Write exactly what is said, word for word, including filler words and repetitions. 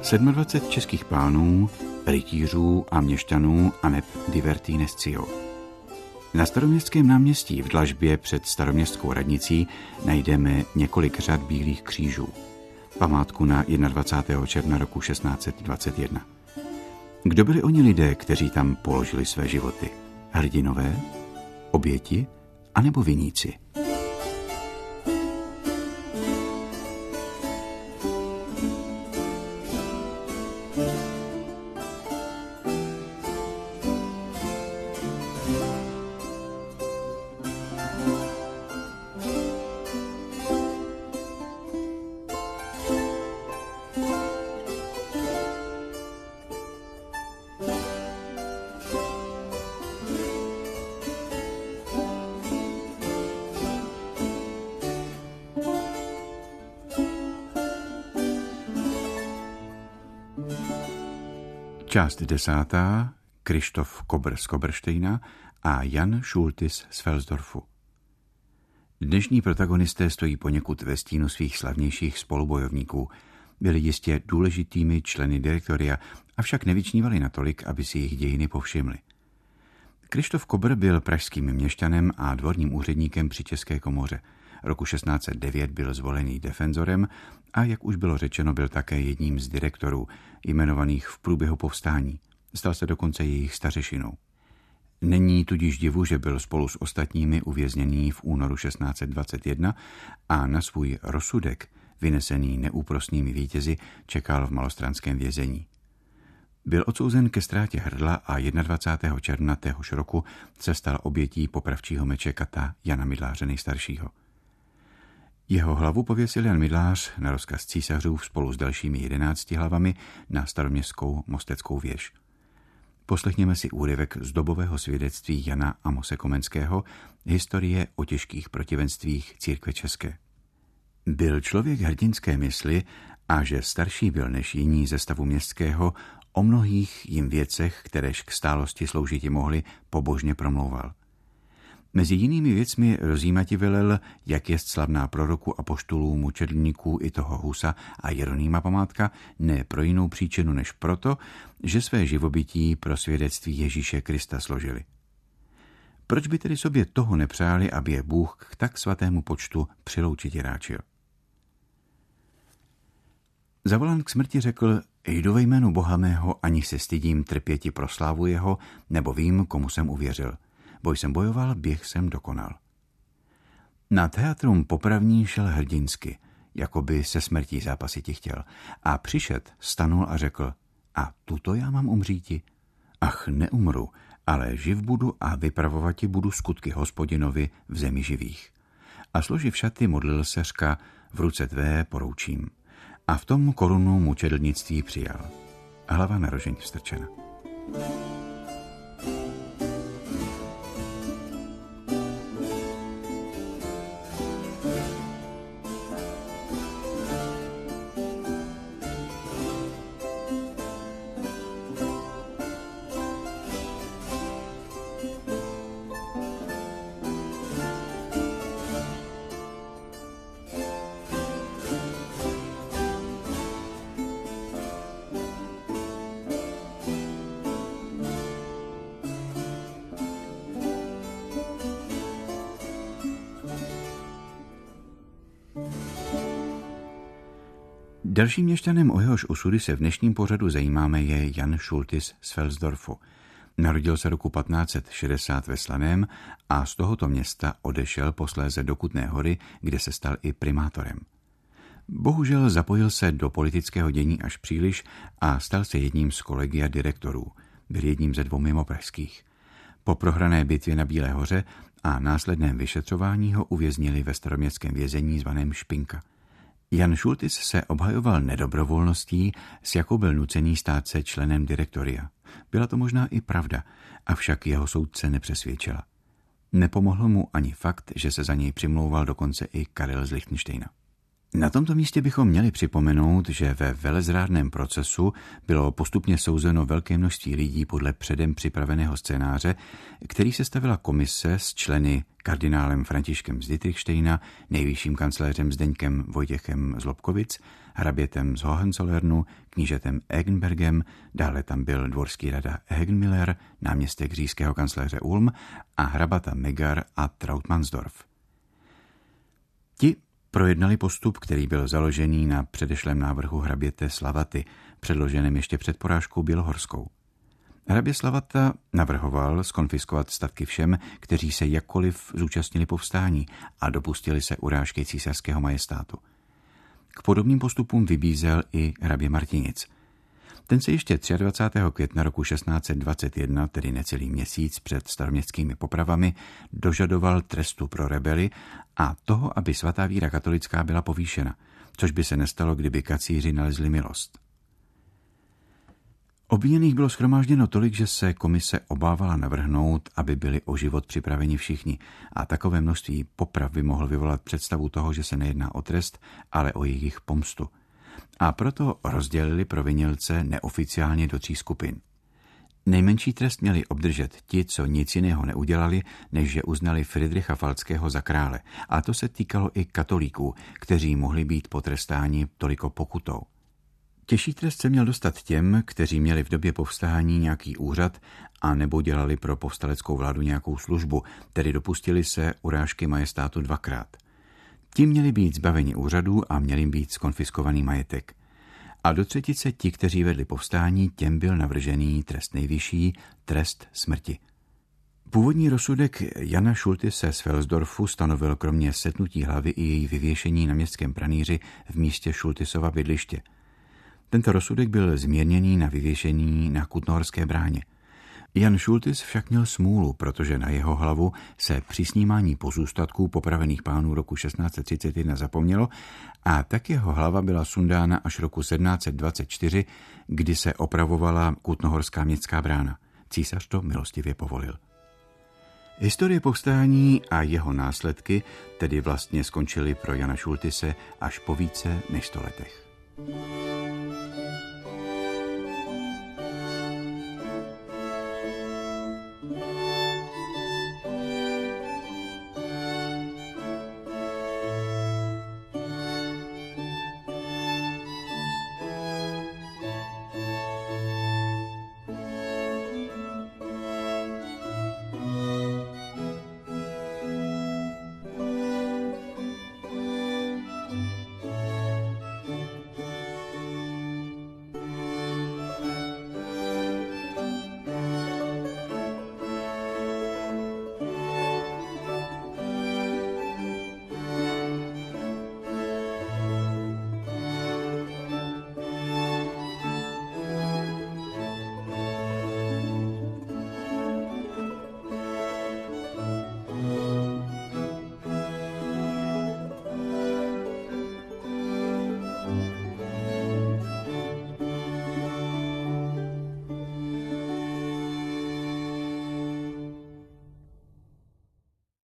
dvacet sedm českých pánů, rytířů a měšťanů aneb divertí nescio. Na Staroměstském náměstí v dlažbě před Staroměstskou radnicí najdeme několik řad bílých křížů. Památku na dvacátého prvního června roku šestnáct set dvacet jedna. Kdo byli oni lidé, kteří tam položili své životy? Hrdinové? Oběti? Anebo viníci? Část desátá. Krištof Kobr z Koberštejna a Jan Šultis z Felsdorfu. Dnešní protagonisté stojí poněkud ve stínu svých slavnějších spolubojovníků. Byli jistě důležitými členy direktoria, avšak nevyčnívali natolik, aby si jejich dějiny povšimli. Krištof Kobr byl pražským měšťanem a dvorním úředníkem při České komoře. Roku šestnáct set devět byl zvolený defenzorem a, jak už bylo řečeno, byl také jedním z direktorů, jmenovaných v průběhu povstání. Stal se dokonce jejich stařešinou. Není tudíž divu, že byl spolu s ostatními uvězněný v únoru šestnáct set dvacet jedna a na svůj rozsudek, vynesený neúprosnými vítězi, čekal v malostranském vězení. Byl odsouzen ke ztrátě hrdla a dvacátého prvního června téhož roku se stal obětí popravčího meče kata Jana Mydláře nejstaršího. Jeho hlavu pověsil Jan Mydlář na rozkaz císařův spolu s dalšími jedenácti hlavami na staroměstskou Mosteckou věž. Poslechněme si úryvek z dobového svědectví Jana Amose Komenského, historie o těžkých protivenstvích církve české. Byl člověk hrdinské mysli a že starší byl než jiní ze stavu městského, o mnohých jim věcech, kteréž k stálosti sloužiti mohli, pobožně promlouval. Mezi jinými věcmi rozjímati velel, jak jest slavná proroku, apoštolů, mučedlníků i toho Husa a Jeronýma památka, ne pro jinou příčinu než proto, že své živobytí pro svědectví Ježíše Krista složili. Proč by tedy sobě toho nepřáli, aby je Bůh k tak svatému počtu přiloučitě ráčil? Zavolan k smrti řekl: jdu ve jménu Boha mého, ani se stydím trpěti pro slávu jeho, nebo vím, komu jsem uvěřil. Boj jsem bojoval, běh jsem dokonal. Na teatrum popravní šel hrdinsky, jako by se smrtí zápasiti chtěl, a přišet, stanul a řekl: a tuto já mám umříti? Ach, neumru, ale živ budu a vypravovati budu skutky Hospodinovi v zemi živých. A složiv šaty modlil se, řka: v ruce tvé poroučím. A v tom korunu mučedlnictví přijal. Hlava na rožeň vstrčena. Dalším měšťanem, o jehož osudy se v dnešním pořadu zajímáme, je Jan Šultis z Felsdorfu. Narodil se roku patnáct set šedesát ve Slaném a z tohoto města odešel posléze do Kutné Hory, kde se stal i primátorem. Bohužel zapojil se do politického dění až příliš a stal se jedním z kolegia direktorů. Byl jedním ze dvou mimopražských. Po prohrané bitvě na Bílé hoře a následném vyšetřování ho uvěznili ve staroměstském vězení zvaném Špinka. Jan Šultis se obhajoval nedobrovolností, s jakou byl nucený stát se členem direktoria. Byla to možná i pravda, avšak jeho soudce nepřesvědčila. Nepomohl mu ani fakt, že se za něj přimlouval dokonce i Karel z Lichtenštejna. Na tomto místě bychom měli připomenout, že ve velezrádném procesu bylo postupně souzeno velké množství lidí podle předem připraveného scénáře, který sestavila komise s členy kardinálem Františkem z Dietrichštejna, nejvyšším kancléřem Zdeňkem Vojtěchem z Lobkovic, hrabětem z Hohenzollernu, knížetem Eggenbergem, dále tam byl dvorský rada Hegenmiller, náměstek říšského kancléře Ulm a hrabata Megar a Trautmannsdorf. Ti projednali postup, který byl založený na předešlém návrhu hraběte Slavaty, předloženém ještě před porážkou bělohorskou. Hrabě Slavata navrhoval skonfiskovat statky všem, kteří se jakkoliv zúčastnili povstání a dopustili se urážky císařského majestátu. K podobným postupům vybízel i hrabě Martinic. Ten se ještě dvacátého třetího května roku šestnáct set dvacet jedna, tedy necelý měsíc před staroměstskými popravami, dožadoval trestu pro rebely a toho, aby svatá víra katolická byla povýšena, což by se nestalo, kdyby kacíři nalezli milost. Obviněných bylo shromážděno tolik, že se komise obávala navrhnout, aby byli o život připraveni všichni, a takové množství poprav by mohl vyvolat představu toho, že se nejedná o trest, ale o jejich pomstu. A proto rozdělili provinilce neoficiálně do tří skupin. Nejmenší trest měli obdržet ti, co nic jiného neudělali, než že uznali Fridricha Falckého za krále, a to se týkalo i katolíků, kteří mohli být potrestáni toliko pokutou. Těžší trest se měl dostat těm, kteří měli v době povstání nějaký úřad a nebo dělali pro povstaleckou vládu nějakou službu, tedy dopustili se urážky majestátu dvakrát. Ti měli být zbaveni úřadů a měl jim být skonfiskovaný majetek. A do třetice ti, kteří vedli povstání, těm byl navržený trest nejvyšší, trest smrti. Původní rozsudek Jana Šultise z Felsdorfu stanovil kromě setnutí hlavy i její vyvěšení na městském pranýři v místě Šultisova bydliště. Tento rozsudek byl zmírněný na vyvěšení na Kutnohorské bráně. Jan Šultis však měl smůlu, protože na jeho hlavu se při snímání pozůstatků popravených pánů roku šestnáct set třicet jedna zapomnělo a tak jeho hlava byla sundána až roku sedmnáct set dvacet čtyři, kdy se opravovala Kutnohorská městská brána. Císař to milostivě povolil. Historie povstání a jeho následky tedy vlastně skončily pro Jana Šultise až po více než sto letech.